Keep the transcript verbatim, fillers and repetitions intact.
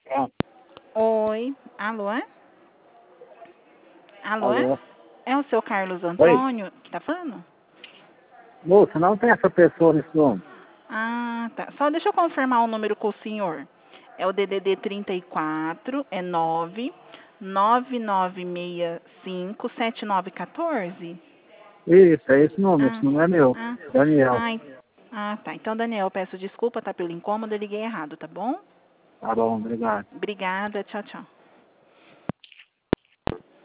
Pronto. Oi. Alô, é? Alô, é? Alô? É o seu Carlos Oi? Antônio que tá falando? Moça, não tem essa pessoa nesse nome. Ah, tá. Só deixa eu confirmar o número com o senhor. É o D D D trinta e quatro, é nove nove nove seis cinco sete nove um quatro? Isso, é esse nome, esse Ah, não é meu. ah, Daniel. ah, en- ah, tá. Então, Daniel, peço desculpa, tá, pelo incômodo, eu liguei errado, tá bom? Tá bom, obrigado. Obrigada, tchau, tchau.